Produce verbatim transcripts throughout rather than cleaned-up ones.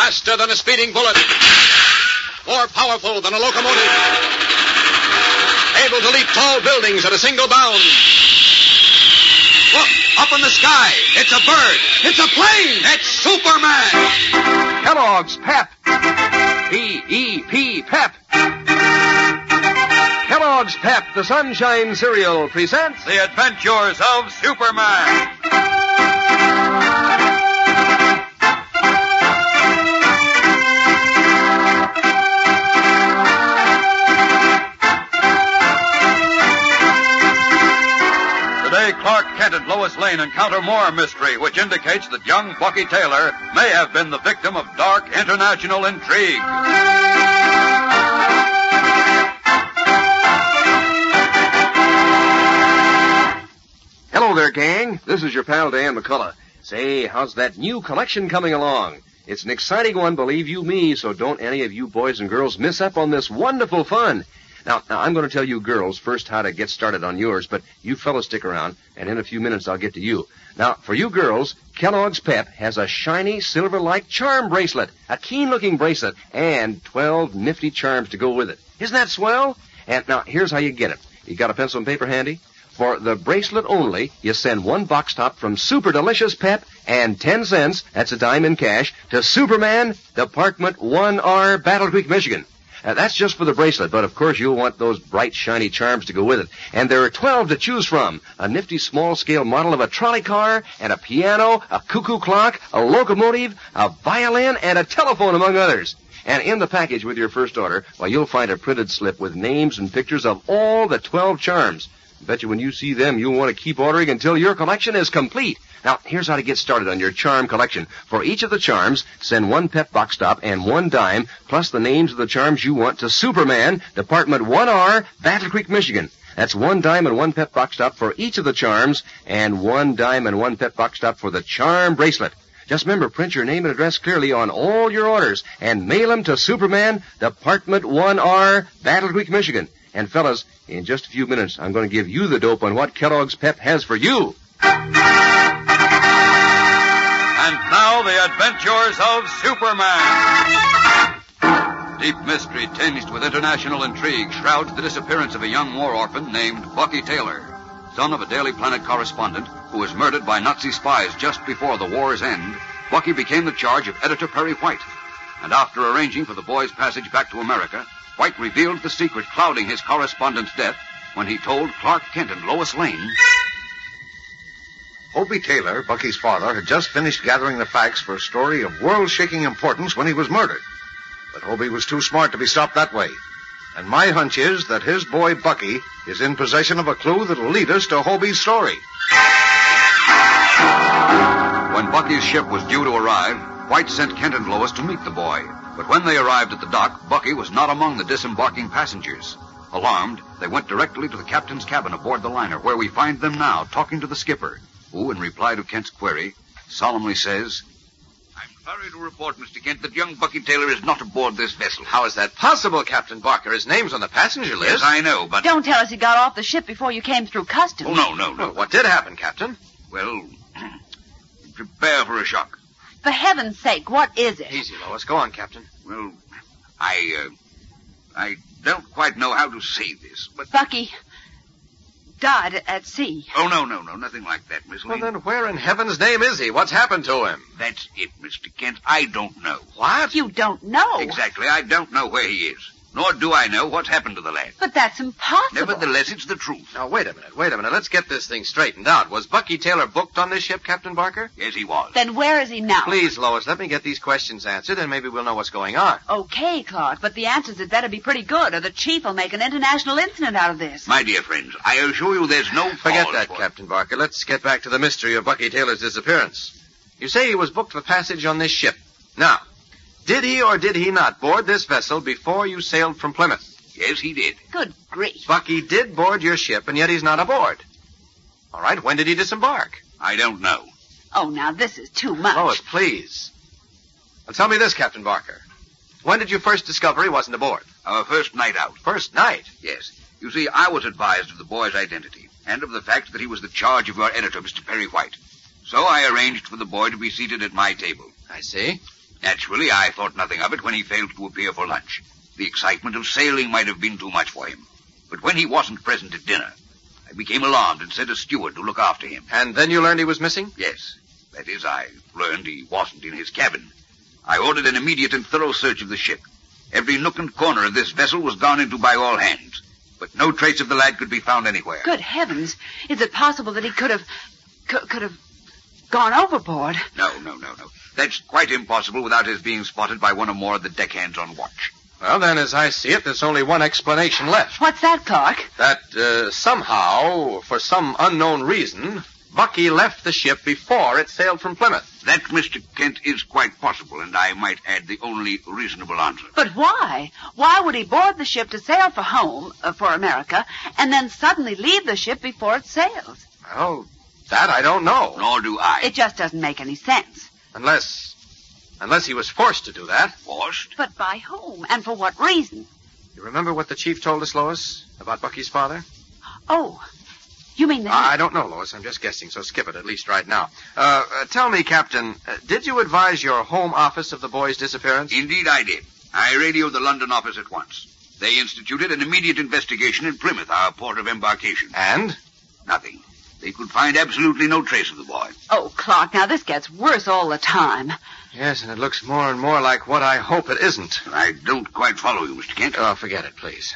Faster than a speeding bullet. More powerful than a locomotive. Able to leap tall buildings at a single bound. Look, up in the sky. It's a bird. It's a plane. It's Superman. Kellogg's Pep. P E P, Pep. Kellogg's Pep, the Sunshine Cereal, presents The Adventures of Superman. Today, Clark Kent and Lois Lane encounter more mystery, which indicates that young Bucky Taylor may have been the victim of dark international intrigue. Hello there, gang. This is your pal Dan McCullough. Say, how's that new collection coming along? It's an exciting one, believe you me, so don't any of you boys and girls miss up on this wonderful fun. Now, now I'm going to tell you girls first how to get started on yours, but you fellas stick around, and in a few minutes I'll get to you. Now, for you girls, Kellogg's Pep has a shiny, silver-like charm bracelet, a keen-looking bracelet, and twelve nifty charms to go with it. Isn't that swell? And now, here's how you get it. You got a pencil and paper handy? For the bracelet only, you send one box top from Super Delicious Pep and ten cents, that's a dime in cash, to Superman, Department one R, Battle Creek, Michigan. Uh, that's just for the bracelet, but of course you'll want those bright, shiny charms to go with it. And there are twelve to choose from. A nifty small-scale model of a trolley car, and a piano, a cuckoo clock, a locomotive, a violin, and a telephone, among others. And in the package with your first order, well, you'll find a printed slip with names and pictures of all the twelve charms. I bet you when you see them, you'll want to keep ordering until your collection is complete. Now, here's how to get started on your charm collection. For each of the charms, send one Pep box top and one dime, plus the names of the charms you want to Superman, Department one R, Battle Creek, Michigan. That's one dime and one Pep box top for each of the charms, and one dime and one Pep box top for the charm bracelet. Just remember, print your name and address clearly on all your orders, and mail them to Superman, Department one R, Battle Creek, Michigan. And fellas, in just a few minutes, I'm going to give you the dope on what Kellogg's Pep has for you. And now, the adventures of Superman. Deep mystery tinged with international intrigue shrouds the disappearance of a young war orphan named Bucky Taylor, son of a Daily Planet correspondent who was murdered by Nazi spies just before the war's end. Bucky became the charge of editor Perry White, and after arranging for the boy's passage back to America, White revealed the secret clouding his correspondent's death when he told Clark Kent and Lois Lane. Hobie Taylor, Bucky's father, had just finished gathering the facts for a story of world-shaking importance when he was murdered. But Hobie was too smart to be stopped that way. And my hunch is that his boy Bucky is in possession of a clue that'll lead us to Hobie's story. When Bucky's ship was due to arrive, White sent Kent and Lois to meet the boy. But when they arrived at the dock, Bucky was not among the disembarking passengers. Alarmed, they went directly to the captain's cabin aboard the liner, where we find them now talking to the skipper, who, in reply to Kent's query, solemnly says, I'm sorry to report, Mister Kent, that young Bucky Taylor is not aboard this vessel. How is that possible, Captain Barker? His name's on the passenger list. Yes, I know, but... Don't tell us he got off the ship before you came through customs. Oh, no, no, no. Well, what did happen, Captain? Well, prepare for a shock. For heaven's sake, what is it? Easy, Lois. Go on, Captain. Well, I, uh, I don't quite know how to say this, but... Bucky died at sea. Oh, no, no, no, nothing like that, Miss Lane. Well, then where in heaven's name is he? What's happened to him? That's it, Mister Kent. I don't know. What? You don't know. Exactly. I don't know where he is. Nor do I know what's happened to the lad. But that's impossible. Nevertheless, it's the truth. Now, wait a minute, wait a minute. Let's get this thing straightened out. Was Bucky Taylor booked on this ship, Captain Barker? Yes, he was. Then where is he now? Please, Lois, let me get these questions answered, and maybe we'll know what's going on. Okay, Clark, but the answers had better be pretty good, or the chief will make an international incident out of this. My dear friends, I assure you there's no Forget cause that, for Captain Barker. Let's get back to the mystery of Bucky Taylor's disappearance. You say he was booked for passage on this ship. Now, did he or did he not board this vessel before you sailed from Plymouth? Yes, he did. Good grief. Bucky did board your ship, and yet he's not aboard. All right, when did he disembark? I don't know. Oh, now this is too much. Lois, please. Now tell me this, Captain Barker. When did you first discover he wasn't aboard? Our first night out. First night? Yes. You see, I was advised of the boy's identity, and of the fact that he was the charge of your editor, Mister Perry White. So I arranged for the boy to be seated at my table. I see. Naturally, I thought nothing of it when he failed to appear for lunch. The excitement of sailing might have been too much for him. But when he wasn't present at dinner, I became alarmed and sent a steward to look after him. And then you learned he was missing? Yes. That is, I learned he wasn't in his cabin. I ordered an immediate and thorough search of the ship. Every nook and corner of this vessel was gone into by all hands. But no trace of the lad could be found anywhere. Good heavens. Is it possible that he could have... could, could have gone overboard? No, no, no, no. That's quite impossible without his being spotted by one or more of the deckhands on watch. Well, then, as I see it, there's only one explanation left. What's that, Clark? That uh, somehow, for some unknown reason, Bucky left the ship before it sailed from Plymouth. That, Mister Kent, is quite possible, and I might add the only reasonable answer. But why? Why would he board the ship to sail for home, uh, for America, and then suddenly leave the ship before it sails? Well, that I don't know. Nor do I. It just doesn't make any sense. Unless... Unless he was forced to do that. Forced? But by whom? And for what reason? You remember what the chief told us, Lois, about Bucky's father? Oh, you mean that... I don't know, Lois. I'm just guessing, so skip it, at least right now. Uh, uh, tell me, Captain, uh, did you advise your home office of the boy's disappearance? Indeed I did. I radioed the London office at once. They instituted an immediate investigation in Plymouth, our port of embarkation. And? Nothing. They could find absolutely no trace of the boy. Oh, Clark, now this gets worse all the time. Yes, and it looks more and more like what I hope it isn't. I don't quite follow you, Mister Kent. Oh, forget it, please.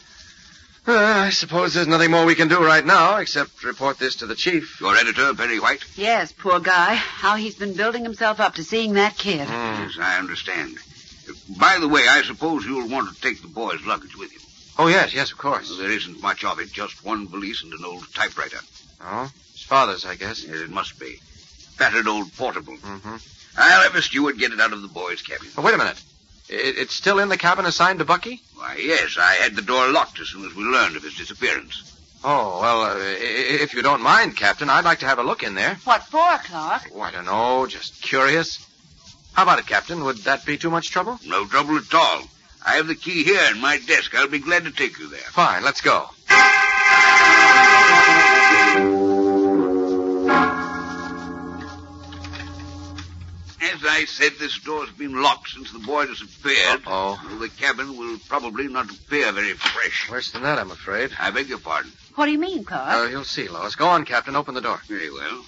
Uh, I suppose there's nothing more we can do right now except report this to the chief. Your editor, Perry White? Yes, poor guy. How he's been building himself up to seeing that kid. Mm. Yes, I understand. Uh, by the way, I suppose you'll want to take the boy's luggage with you. Oh, yes, yes, of course. Well, there isn't much of it, just one valise and an old typewriter. Oh? His father's, I guess. Yes, it must be. Battered old portable. Mm-hmm. I'll have a steward get it out of the boy's cabin. Oh, wait a minute. It, it's still in the cabin assigned to Bucky? Why, yes, I had the door locked as soon as we learned of his disappearance. Oh, well, uh, if you don't mind, Captain, I'd like to have a look in there. What for, Clark? Oh, I don't know, just curious. How about it, Captain? Would that be too much trouble? No trouble at all. I have the key here in my desk. I'll be glad to take you there. Fine, let's go. As I said, this door's been locked since the boy disappeared. Uh-oh. Well, the cabin will probably not appear very fresh. Worse than that, I'm afraid. I beg your pardon. What do you mean, Clark? Oh, you'll see, Lois. Go on, Captain. Open the door. Very well.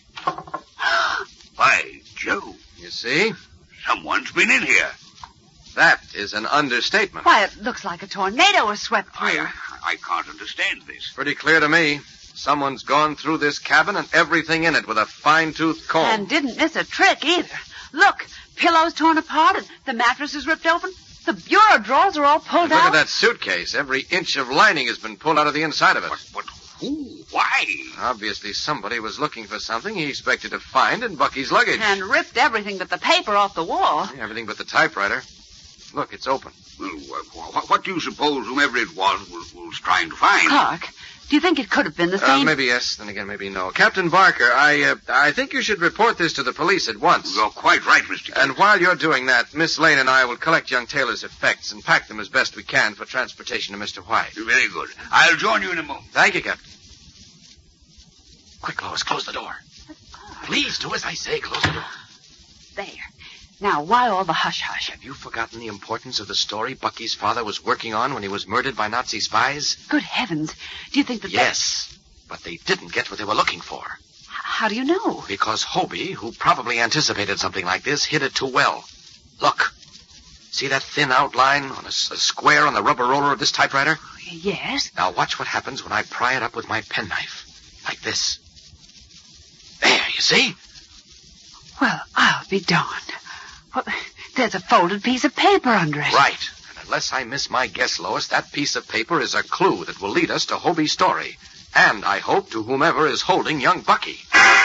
By Joe, You see? someone's been in here. That is an understatement. Why, it looks like a tornado was swept through. I, I can't understand this. Pretty clear to me. Someone's gone through this cabin and everything in it with a fine-tooth comb. And didn't miss a trick either. Look, pillows torn apart and the mattress is ripped open. The bureau drawers are all pulled And look out. at that suitcase. Every inch of lining has been pulled out of the inside of it. But, but who? Why? Obviously, somebody was looking for something he expected to find in Bucky's luggage. And ripped everything but the paper off the wall. Everything but the typewriter. Look, it's open. Well, what, what do you suppose whomever it was was, was trying to find? Clark, do you think it could have been the Uh, same? maybe yes, then again, maybe no. Captain Barker, I uh, I think you should report this to the police at once. You're quite right, Mister Kent. And while you're doing that, Miss Lane and I will collect young Taylor's effects and pack them as best we can for transportation to Mister White. Very good. I'll join you in a moment. Thank you, Captain. Quick, Lois, close the door. Please do as I say. Close the door. There. Now, why all the hush-hush? Have you forgotten the importance of the story Bucky's father was working on when he was murdered by Nazi spies? Good heavens. Do you think that... Yes, but they didn't get what they were looking for. That... How do you know? Because Hobie, who probably anticipated something like this, hid it too well. Look. See that thin outline on a, a square on the rubber roller of this typewriter? Yes. Now watch what happens when I pry it up with my penknife. Like this. There, you see? Well, I'll be darned. Well, there's a folded piece of paper under it. Right. And unless I miss my guess, Lois, that piece of paper is a clue that will lead us to Hobie's story. And, I hope, to whomever is holding young Bucky.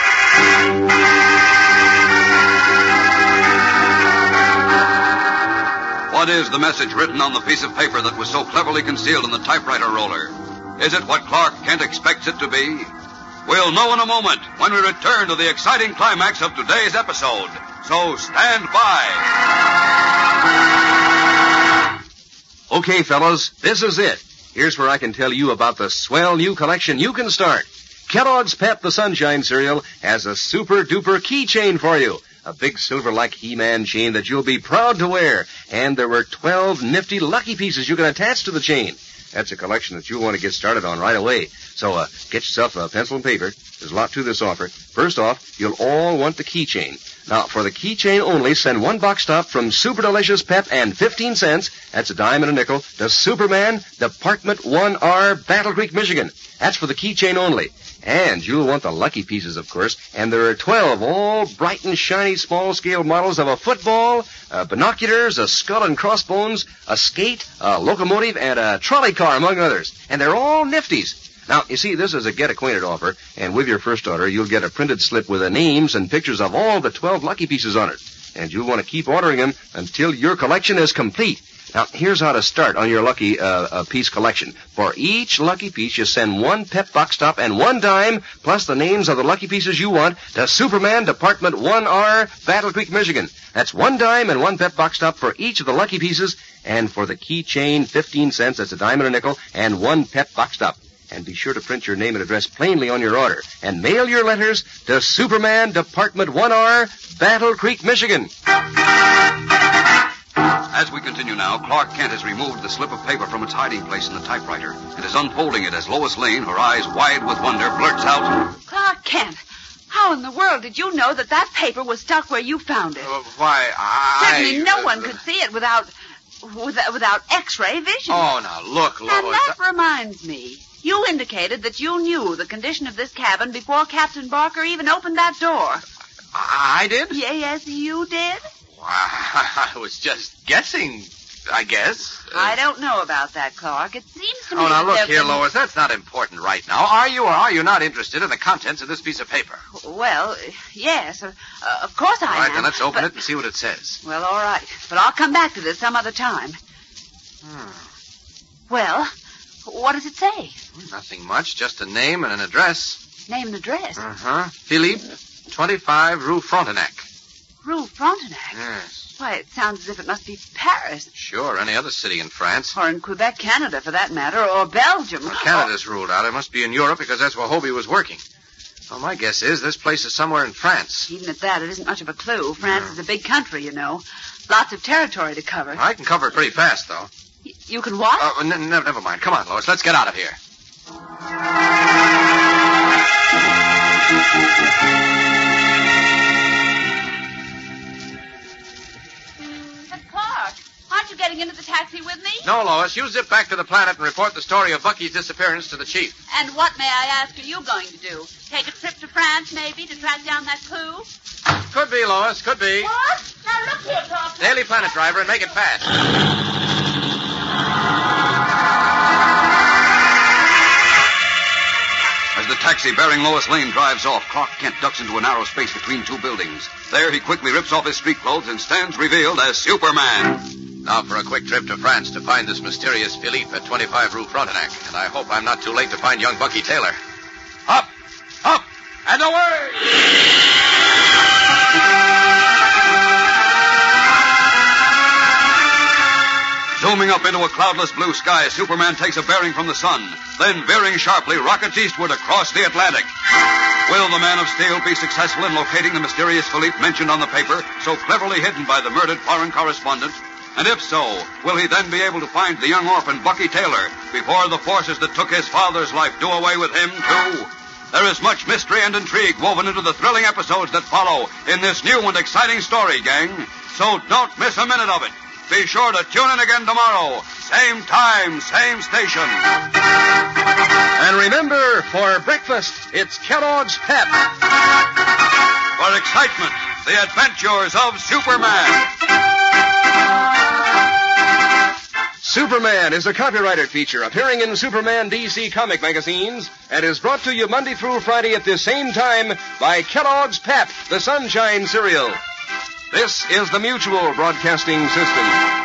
What is the message written on the piece of paper that was so cleverly concealed in the typewriter roller? Is it what Clark Kent expects it to be? We'll know in a moment when we return to the exciting climax of today's episode. So stand by. Okay, fellows, this is it. Here's where I can tell you about the swell new collection you can start. Kellogg's Pep the Sunshine cereal has a super-duper keychain for you. a big silver-like He-Man chain that you'll be proud to wear. And there were twelve nifty lucky pieces you can attach to the chain. That's a collection that you'll want to get started on right away. So uh, get yourself a pencil and paper. There's a lot to this offer. First off, you'll all want the keychain. Now, for the keychain only, send one box top from Super Delicious Pep and fifteen cents, that's a dime and a nickel, to Superman, Department one R, Battle Creek, Michigan. That's for the keychain only. And you'll want the lucky pieces, of course. And there are twelve all bright and shiny small-scale models of a football, uh, binoculars, a skull and crossbones, a skate, a locomotive, and a trolley car, among others. And they're all nifties. Now, you see, this is a get-acquainted offer, and with your first order, you'll get a printed slip with the names and pictures of all the twelve lucky pieces on it. And you'll want to keep ordering them until your collection is complete. Now, here's how to start on your lucky uh, uh, piece collection. For each lucky piece, you send one Pep box top and one dime, plus the names of the lucky pieces you want, to Superman, Department one R, Battle Creek, Michigan. That's one dime and one Pep box top for each of the lucky pieces, and for the keychain, fifteen cents, that's a dime and a nickel, and one Pep box top. And be sure to print your name and address plainly on your order, and mail your letters to Superman, Department one R, Battle Creek, Michigan. As we continue now, Clark Kent has removed the slip of paper from its hiding place in the typewriter and is unfolding it as Lois Lane, her eyes wide with wonder, blurts out, Clark Kent, how in the world did you know that that paper was stuck where you found it? Uh, why, I... Certainly no uh, one could see it without, without, without X-ray vision. Oh, now, look, Lois. And that reminds me. You indicated that you knew the condition of this cabin before Captain Barker even opened that door. I did? Yeah, yes, you did? Well, I was just guessing, I guess. Uh, I don't know about that, Clark. It seems to me Oh, now that look there here, can- Lois. That's not important right now. Are you or are you not interested in the contents of this piece of paper? Well, yes, uh, uh, of course I All right, am. then let's open but- it and see what it says. Well, all right. But I'll come back to this some other time. Hmm. Well, what does it say? Nothing much, just a name and an address. Name and address. Uh-huh. Philippe, twenty-five Rue Frontenac. Rue Frontenac. Yes. Why, it sounds as if it must be Paris. Sure, any other city in France. Or in Quebec, Canada, for that matter, or Belgium. Well, Canada's ruled out. It must be in Europe because that's where Hobie was working. Well, my guess is this place is somewhere in France. Even at that, it isn't much of a clue. France is a big country, you know. Lots of territory to cover. I can cover it pretty fast, though. Y- you can what? Oh, n- n- never mind. Come on, Lois. Let's get out of here. But Clark, aren't you getting into the taxi with me? No, Lois. You zip back to the planet and report the story of Bucky's disappearance to the chief. And what, may I ask, are you going to do? Take a trip to France, maybe, to track down that clue? Could be, Lois. Could be. What? Now look here, Clark. Daily Planet driver, and make it fast. As the taxi bearing Lois Lane drives off, Clark Kent ducks into a narrow space between two buildings. There, he quickly rips off his street clothes and stands revealed as Superman. Now for a quick trip to France to find this mysterious Philippe at twenty-five Rue Frontenac. And I hope I'm not too late to find young Bucky Taylor. Up! Up! And away! Zooming up into a cloudless blue sky, Superman takes a bearing from the sun, then, veering sharply, rockets eastward across the Atlantic. Will the Man of Steel be successful in locating the mysterious Philippe mentioned on the paper, so cleverly hidden by the murdered foreign correspondent? And if so, will he then be able to find the young orphan Bucky Taylor before the forces that took his father's life do away with him, too? There is much mystery and intrigue woven into the thrilling episodes that follow in this new and exciting story, gang. So don't miss a minute of it. Be sure to tune in again tomorrow. Same time, same station. And remember, for breakfast, it's Kellogg's Pep. For excitement, the adventures of Superman. Superman is a copyrighted feature appearing in Superman D C comic magazines and is brought to you Monday through Friday at this same time by Kellogg's Pep, the Sunshine Cereal. This is the Mutual Broadcasting System.